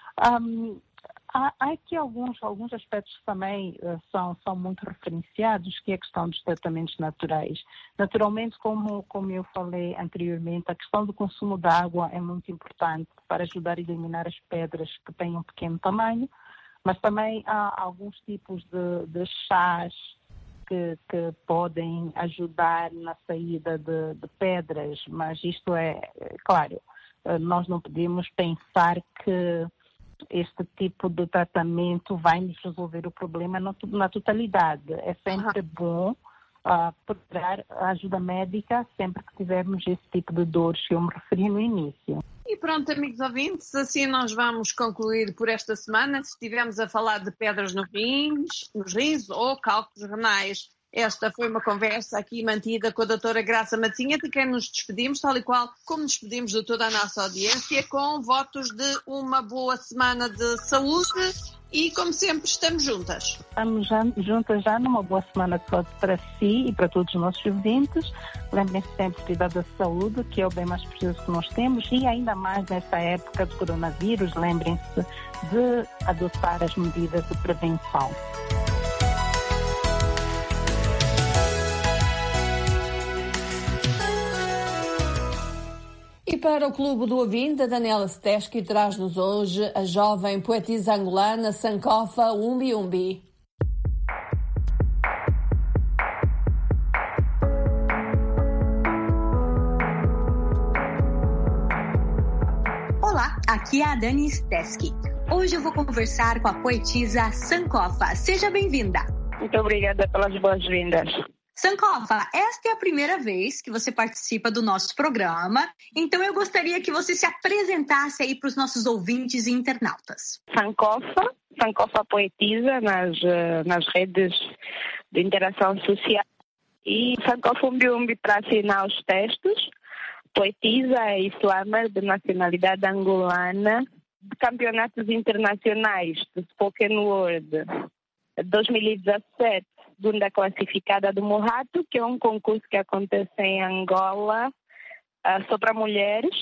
Há aqui alguns aspectos que também são muito referenciados, que é a questão dos tratamentos naturais. Naturalmente, como eu falei anteriormente, a questão do consumo de água é muito importante para ajudar a eliminar as pedras que têm um pequeno tamanho, mas também há alguns tipos de chás que podem ajudar na saída de pedras, mas isto claro, nós não podemos pensar que este tipo de tratamento vai nos resolver o problema na totalidade. É sempre bom procurar ajuda médica sempre que tivermos esse tipo de dores que eu me referi no início. E pronto, amigos ouvintes, assim nós vamos concluir por esta semana. Se estivermos a falar de pedras nos rins ou cálculos renais Esta foi uma conversa aqui mantida com a doutora Graça Matzinha, de quem nos despedimos, tal e qual como despedimos de toda a nossa audiência, com votos de uma boa semana de saúde e, como sempre, estamos juntas. Estamos juntas já numa boa semana de saúde para si e para todos os nossos ouvintes. Lembrem-se sempre de cuidar da saúde, que é o bem mais precioso que nós temos, e ainda mais nesta época do coronavírus, lembrem-se de adotar as medidas de prevenção. E para o Clube do Ouvinte, a Daniela Steschi traz-nos hoje a jovem poetisa angolana Sankofa Umbi Umbi. Olá, aqui é a Dani Steschi. Hoje eu vou conversar com a poetisa Sankofa. Seja bem-vinda. Muito obrigada pelas boas-vindas. Sankofa, esta é a primeira vez que você participa do nosso programa, então eu gostaria que você se apresentasse aí para os nossos ouvintes e internautas. Sankofa poetisa nas redes de interação social, e Sankofa Umbi Umbi para assinar os textos, poetisa e slammer de nacionalidade angolana, de campeonatos internacionais de Spoken Word 2017, segunda classificada do Morrato, que é um concurso que acontece em Angola, só para mulheres.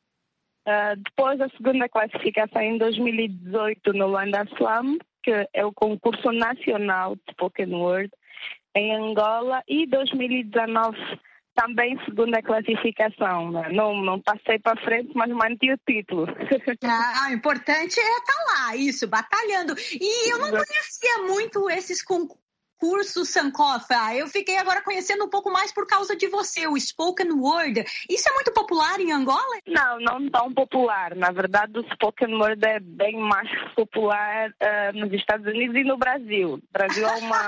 Depois a segunda classificação em 2018 no Luanda Slam, que é o concurso nacional de Spoken Word em Angola, e 2019 também segunda classificação. Não passei para frente, mas mantive o título. O importante é estar lá, isso, batalhando. E eu não conhecia muito esses concursos, Sankofa. Eu fiquei agora conhecendo um pouco mais por causa de você, o Spoken Word. Isso é muito popular em Angola? Não tão popular. Na verdade, o Spoken Word é bem mais popular nos Estados Unidos e no Brasil. O Brasil é uma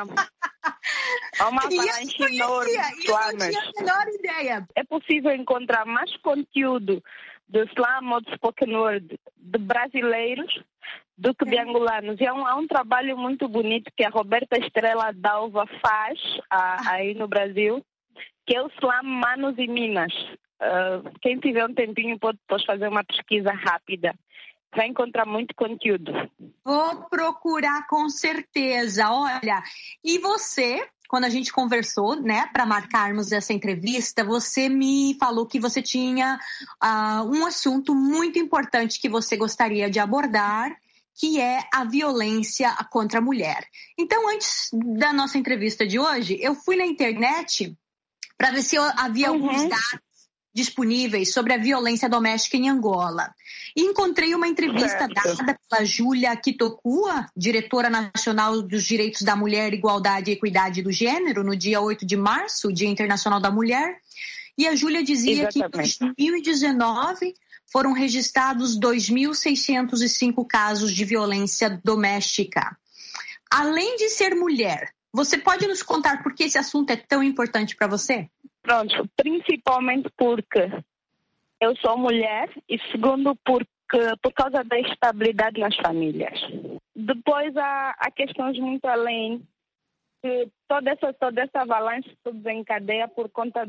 avalanche enorme de slammers. Eu não tinha a menor ideia. É possível encontrar mais conteúdo de slam ou de Spoken Word de brasileiros do que de angolanos. E há um trabalho muito bonito que a Roberta Estrela Dalva faz aí no Brasil, que é o Slam Manos e Minas. Quem tiver um tempinho pode depois fazer uma pesquisa rápida. Vai encontrar muito conteúdo. Vou procurar com certeza. Olha, e você, quando a gente conversou, né, para marcarmos essa entrevista, você me falou que você tinha um assunto muito importante que você gostaria de abordar, que é a violência contra a mulher. Então, antes da nossa entrevista de hoje, eu fui na internet para ver se havia alguns dados disponíveis sobre a violência doméstica em Angola. E encontrei uma entrevista dada pela Júlia Kitokua, diretora nacional dos Direitos da Mulher, Igualdade e Equidade do Gênero, no dia 8 de março, Dia Internacional da Mulher. E a Júlia dizia que em 2019 foram registrados 2.605 casos de violência doméstica. Além de ser mulher, você pode nos contar por que esse assunto é tão importante para você? Pronto, principalmente porque eu sou mulher e segundo por causa da estabilidade nas famílias. Depois há questões muito além, que toda essa avalanche se desencadeia por conta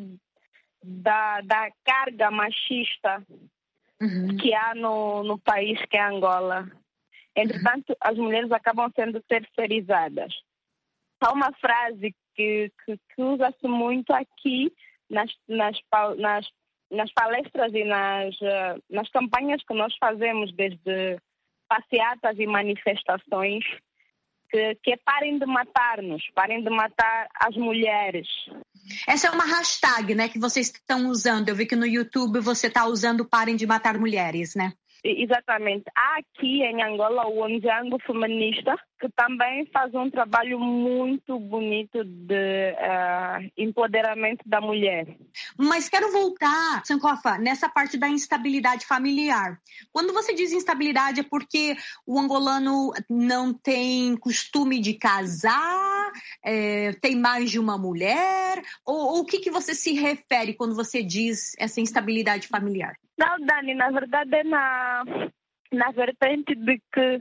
da carga machista que há no país que é Angola. Entretanto, as mulheres acabam sendo terceirizadas. Há uma frase que usa-se muito aqui nas palestras e nas campanhas que nós fazemos, desde passeatas e manifestações, que é parem de matar-nos, parem de matar as mulheres. Essa é uma hashtag, né, que vocês estão usando. Eu vi que no YouTube você está usando Parem de Matar Mulheres, né? Exatamente. Há aqui em Angola o Onjango Feminista, que também faz um trabalho muito bonito de empoderamento da mulher. Mas quero voltar, Sankofa, nessa parte da instabilidade familiar. Quando você diz instabilidade, é porque o angolano não tem costume de casar, tem mais de uma mulher? Ou o que você se refere quando você diz essa instabilidade familiar? Não, Dani, na verdade é na vertente de que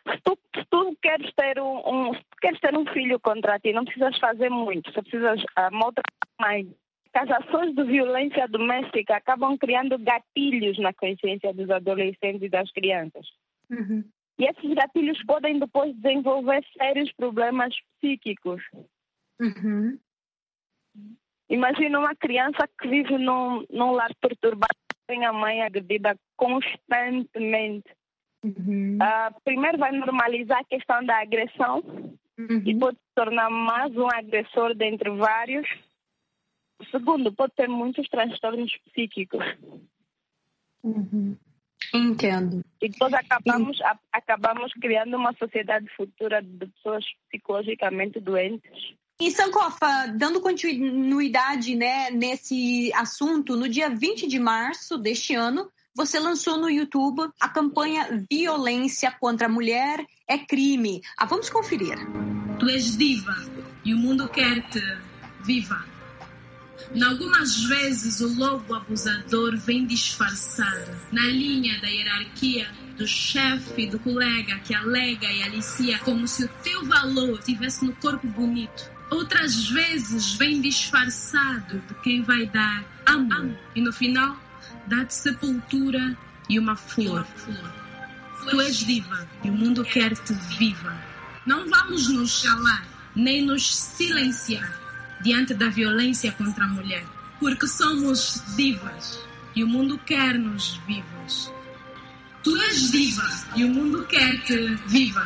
Se tu queres ter se tu queres ter um filho contra ti, não precisas fazer muito, só precisas maltratar mais. As ações de violência doméstica acabam criando gatilhos na consciência dos adolescentes e das crianças. Uhum. E esses gatilhos podem depois desenvolver sérios problemas psíquicos. Uhum. Imagina uma criança que vive num lar perturbado, tem a mãe agredida constantemente. Uhum. Primeiro vai normalizar a questão da agressão e pode se tornar mais um agressor dentre vários. Segundo, pode ter muitos transtornos psíquicos. Uhum. Entendo. E depois acabamos criando uma sociedade futura de pessoas psicologicamente doentes. E Sankofa, dando continuidade, né, nesse assunto, no dia 20 de março deste ano, você lançou no YouTube a campanha Violência contra a Mulher é Crime. Vamos conferir. Tu és diva e o mundo quer-te viva. Algumas vezes o lobo abusador vem disfarçado na linha da hierarquia do chefe, do colega que alega e alicia como se o teu valor estivesse no corpo bonito. Outras vezes vem disfarçado de quem vai dar amor e no final dá-te sepultura e uma flor. Tu és diva e o mundo quer-te viva. Não vamos nos calar nem nos silenciar diante da violência contra a mulher, porque somos divas e o mundo quer-nos vivos. Tu és diva e o mundo quer-te viva.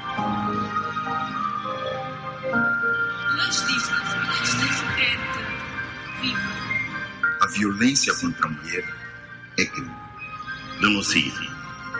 Tu és diva e o mundo quer-te viva. A violência contra a mulher é crime. Genocídio.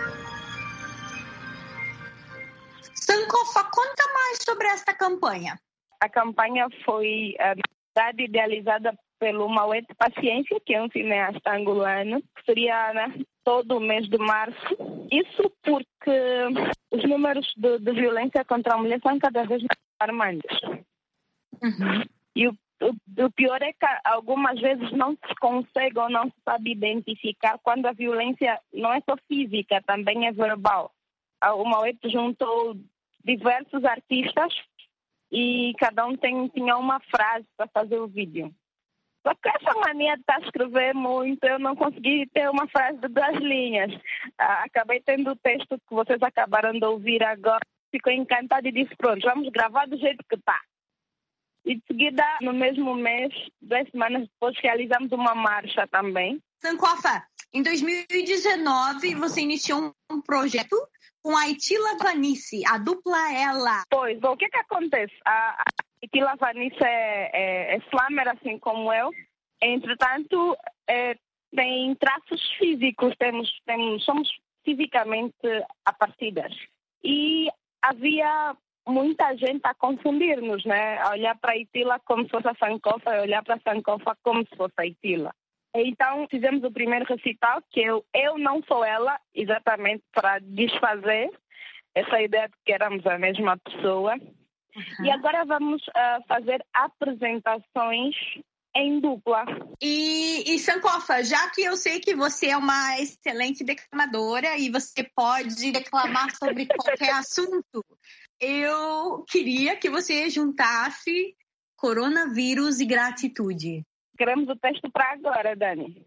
Sankofa, conta mais sobre esta campanha. A campanha foi idealizada pelo Mauete Paciência, que é um cineasta angolano, que seria todo o mês de março. Isso porque os números de violência contra a mulher são cada vez mais alarmantes. Uhum. E o pior é que algumas vezes não se consegue ou não se sabe identificar quando a violência não é só física, também é verbal. O Mauete juntou diversos artistas e cada um tinha uma frase para fazer o vídeo. Só que essa mania de estar a escrever muito, eu não consegui ter uma frase de 2 linhas. Acabei tendo o texto que vocês acabaram de ouvir agora. Ficou encantada e disse, pronto, vamos gravar do jeito que está. E de seguida, no mesmo mês, 2 semanas depois, realizamos uma marcha também. Sankofa, em 2019, você iniciou um projeto com a Itila Vanice, a dupla Ela. Pois, bom, o que acontece? A Itila Vanice é slammer, assim como eu. Entretanto, tem traços físicos, somos fisicamente aparecidas. E havia muita gente a confundir-nos, né? A olhar para a Itila como se fosse a Sankofa e olhar para a Sankofa como se fosse a Itila. Então, fizemos o primeiro recital, que eu não sou ela, exatamente para desfazer essa ideia de que éramos a mesma pessoa. Uhum. E agora vamos fazer apresentações em dupla. E Sankofa, já que eu sei que você é uma excelente declamadora e você pode declamar sobre qualquer assunto, eu queria que você juntasse coronavírus e gratitude. Queremos o texto para agora, Dani.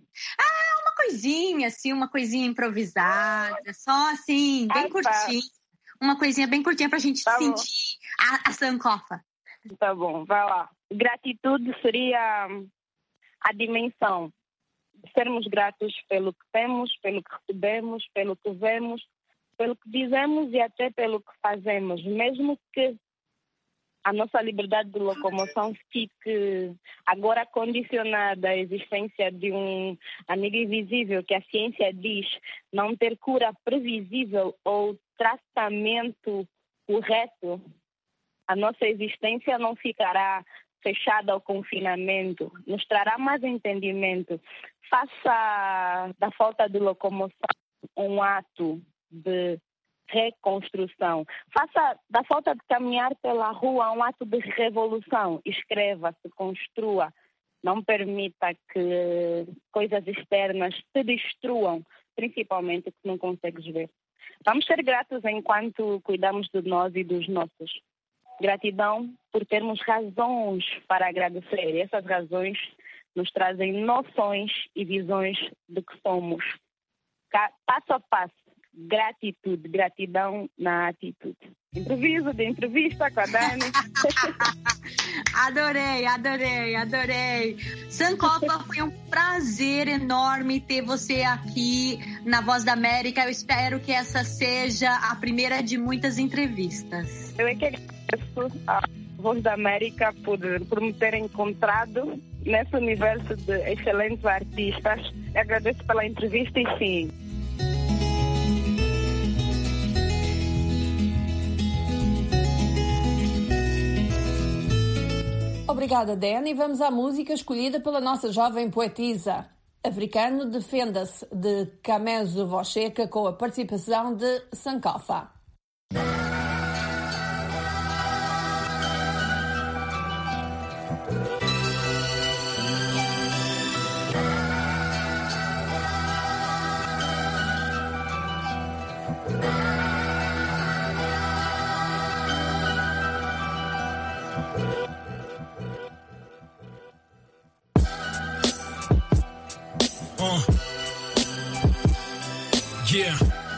Uma coisinha improvisada, só assim, bem curtinha. Uma coisinha bem curtinha pra gente sentir a Sankofa. Tá bom, vai lá. Gratitude seria a dimensão de sermos gratos pelo que temos, pelo que recebemos, pelo que vemos, pelo que dizemos e até pelo que fazemos. Mesmo que a nossa liberdade de locomoção fique agora condicionada à existência de um amigo invisível que a ciência diz não ter cura previsível ou tratamento correto, a nossa existência não ficará fechada ao confinamento, nos trará mais entendimento. Faça da falta de locomoção um ato de reconstrução. Faça da falta de caminhar pela rua um ato de revolução. Escreva, se construa. Não permita que coisas externas te destruam, principalmente que não consegues ver. Vamos ser gratos enquanto cuidamos de nós e dos nossos. Gratidão por termos razões para agradecer. E essas razões nos trazem noções e visões de que somos. Passo a passo, gratitude, gratidão na atitude. Improviso de entrevista com a Dani. Adorei. Sankofa, foi um prazer enorme ter você aqui na Voz da América. Eu espero que essa seja a primeira de muitas entrevistas. Eu é que agradeço a Voz da América por me ter encontrado nesse universo de excelentes artistas. Eu agradeço pela entrevista e sim. Obrigada, Dani. Vamos à música escolhida pela nossa jovem poetisa. Africano Defenda-se, de Camezo Vocheca, com a participação de Sankofa. Yeah.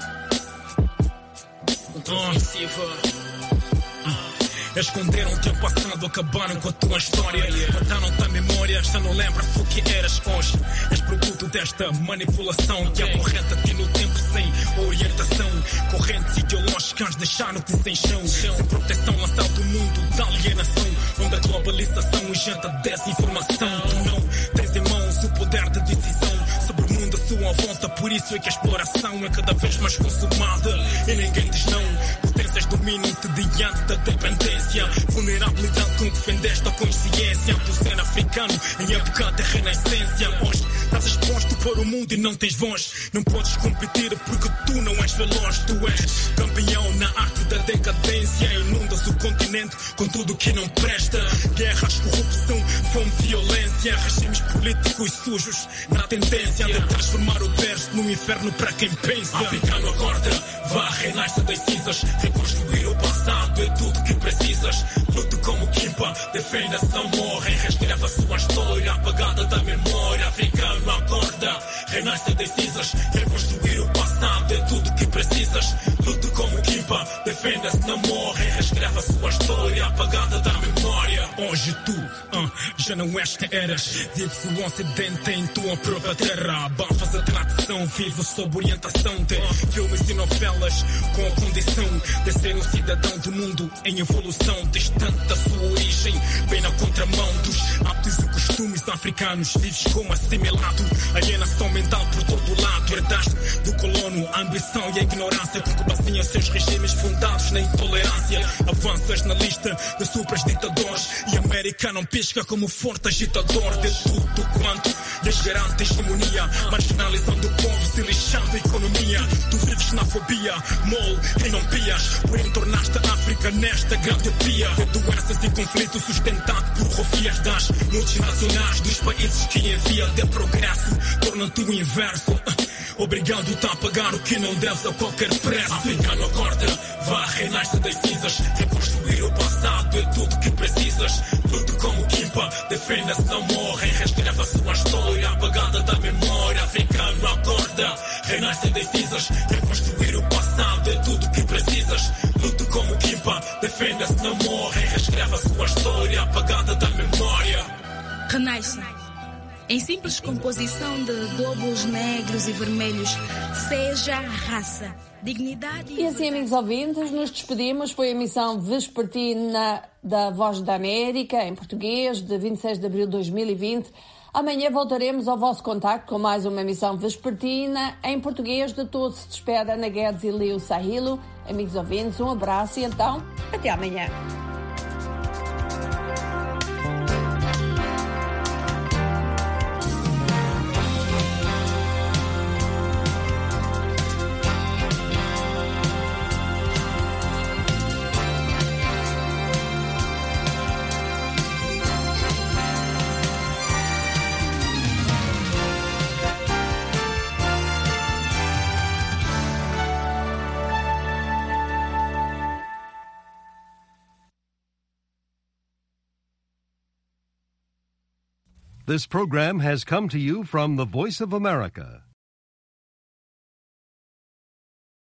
Esconderam o teu passado, acabaram com a tua história. Mataram-te a memória, já não lembras o que eras hoje. És produto desta manipulação que acorrenta-te no tempo sem orientação. Correntes ideológicas deixaram-te sem chão, sem proteção, lançado do mundo da alienação, onde a globalização injeta desinformação. Tu não tens em mãos o poder de decisão sobre o mundo à sua volta, por isso é que a exploração é cada vez mais consumada e ninguém diz não. Potências dominam-te diante da dependência, vulnerabilidade com que defendeste a consciência do ser africano em época de renascença. Hoje estás exposto para o mundo e não tens voz. Não podes competir porque tu não és veloz. Tu és campeão na arte da decadência. Inundas o continente com tudo que não presta. Guerras, corrupção, fome, violência. Regimes políticos sujos na tendência de transformar o berço num inferno para quem pensa. Africano, acorda, vá, renasce das cinzas. Reconstruir o passado é tudo que precisas. Lute como Kimpa, defenda-se, não morre. Reescreva sua história, apagada da memória. Africano, acorda, renasce das cinzas. Reconstruir o passado é tudo que precisas. Lute como Kimpa, defenda-se, não morre. Reescreva sua história, apagada da memória. Hoje tu já não és quem eras. Vives o ocidente em tua própria terra. Abafas a tradição, vives sob orientação de filmes e novelas, com a condição de ser um cidadão do mundo em evolução, distante da sua origem, bem na contramão dos hábitos e costumes africanos. Vives como assimilado, alienação mental por todo lado. Herdaste do colono a ambição e a ignorância, porque baseam seus regimes fundados na intolerância. Avanças na lista de supras ditadores e a América não pisca como forte agitador de tudo quanto lhes garante hegemonia, marginalizando o povo, se lixando a economia. Tu vives na fobia, mole e não pias, porém tornaste a África nesta grande pia de doenças e conflitos sustentado por rofias das multinacionais dos países que em via de progresso tornam-te o inverso, obrigando-te a pagar o que não deves a qualquer preço. Africano, acorda, vá, renasce das cinzas. Reconstruir o passado é tudo que precisas. Lute como Kimpa, defenda-se, não morre. Reescreva sua história, apagada da memória. Africano, acorda, renasce das cinzas. Reconstruir o passado é tudo que precisas. Lute como Kimpa, defenda-se, não morre. Reescreva sua história, apagada da memória. Renasce. Em simples composição de globos negros e vermelhos, seja a raça, dignidade E assim, amigos ouvintes, nos despedimos. Foi a emissão vespertina da Voz da América, em português, de 26 de abril de 2020. Amanhã voltaremos ao vosso contacto com mais uma emissão vespertina em português. De todos se despede Ana Guedes e Leo Sahilo. Amigos ouvintes, um abraço e então, até amanhã. This program has come to you from the Voice of America,